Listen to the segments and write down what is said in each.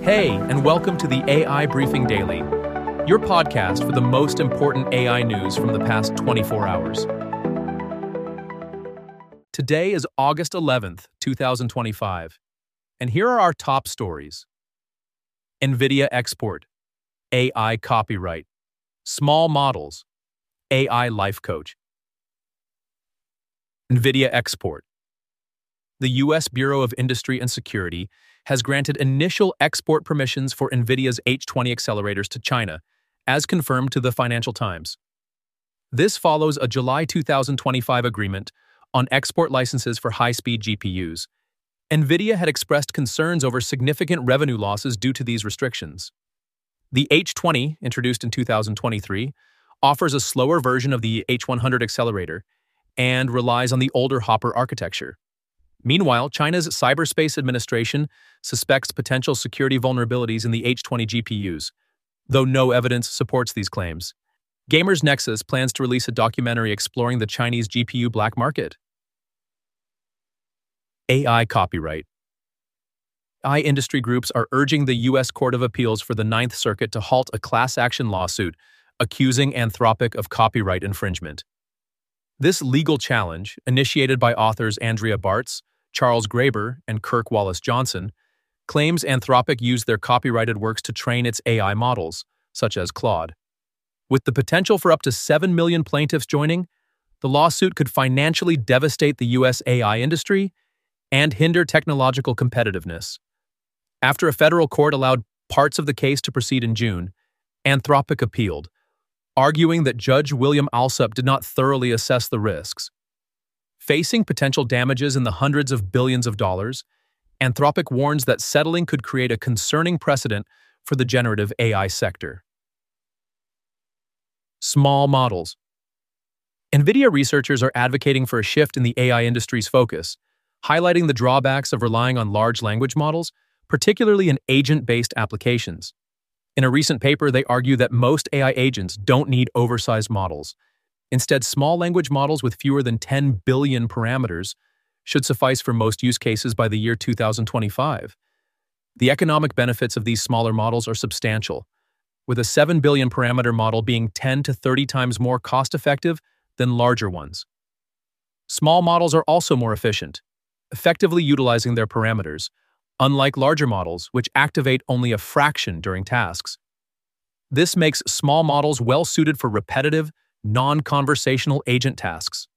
Hey, and welcome to the AI Briefing Daily, your podcast for the most important AI news from the past 24 hours. Today is August 11th, 2025, and here are our top stories. NVIDIA export, AI copyright, small models, AI life coach. NVIDIA export. The U.S. Bureau of Industry and Security has granted initial export permissions for NVIDIA's H20 accelerators to China, as confirmed to the Financial Times. This follows a July 2025 agreement on export licenses for high-speed GPUs. NVIDIA had expressed concerns over significant revenue losses due to these restrictions. The H20, introduced in 2023, offers a slower version of the H100 accelerator and relies on the older Hopper architecture. Meanwhile, China's Cyberspace Administration suspects potential security vulnerabilities in the H20 GPUs, though no evidence supports these claims. Gamers Nexus plans to release a documentary exploring the Chinese GPU black market. AI copyright. AI industry groups are urging the U.S. Court of Appeals for the Ninth Circuit to halt a class action lawsuit accusing Anthropic of copyright infringement. This legal challenge, initiated by authors Andrea Bartz, Charles Graeber, and Kirk Wallace Johnson, claims Anthropic used their copyrighted works to train its AI models, such as Claude. With the potential for up to 7 million plaintiffs joining, the lawsuit could financially devastate the U.S. AI industry and hinder technological competitiveness. After a federal court allowed parts of the case to proceed in June, Anthropic appealed, arguing that Judge William Alsup did not thoroughly assess the risks. Facing potential damages in the hundreds of billions of dollars, Anthropic warns that settling could create a concerning precedent for the generative AI sector. Small models. NVIDIA researchers are advocating for a shift in the AI industry's focus, highlighting the drawbacks of relying on large language models, particularly in agent-based applications. In a recent paper, they argue that most AI agents don't need oversized models. Instead, small language models with fewer than 10 billion parameters should suffice for most use cases by the year 2025. The economic benefits of these smaller models are substantial, with a 7 billion parameter model being 10 to 30 times more cost-effective than larger ones. Small models are also more efficient, effectively utilizing their parameters, unlike larger models, which activate only a fraction during tasks. This makes small models well-suited for repetitive, non-conversational agent tasks.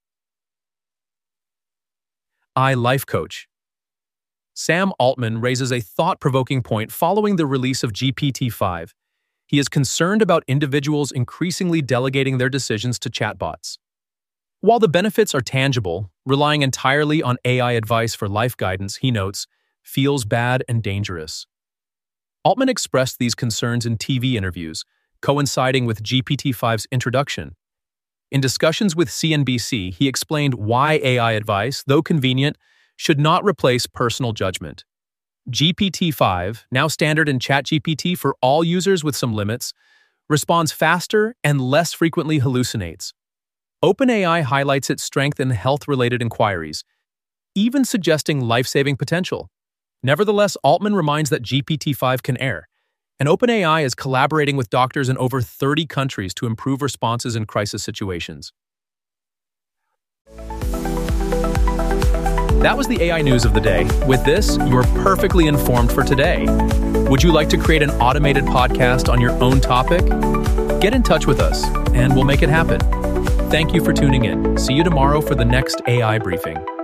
AI life coach. Sam Altman raises a thought-provoking point following the release of GPT-5. He is concerned about individuals increasingly delegating their decisions to chatbots. While the benefits are tangible, relying entirely on AI advice for life guidance, he notes, feels bad and dangerous. Altman expressed these concerns in TV interviews, coinciding with GPT-5's introduction. In discussions with CNBC, he explained why AI advice, though convenient, should not replace personal judgment. GPT-5, now standard in ChatGPT for all users with some limits, responds faster and less frequently hallucinates. OpenAI highlights its strength in health-related inquiries, even suggesting life-saving potential. Nevertheless, Altman reminds that GPT-5 can err, and OpenAI is collaborating with doctors in over 30 countries to improve responses in crisis situations. That was the AI news of the day. With this, you're perfectly informed for today. Would you like to create an automated podcast on your own topic? Get in touch with us, and we'll make it happen. Thank you for tuning in. See you tomorrow for the next AI briefing.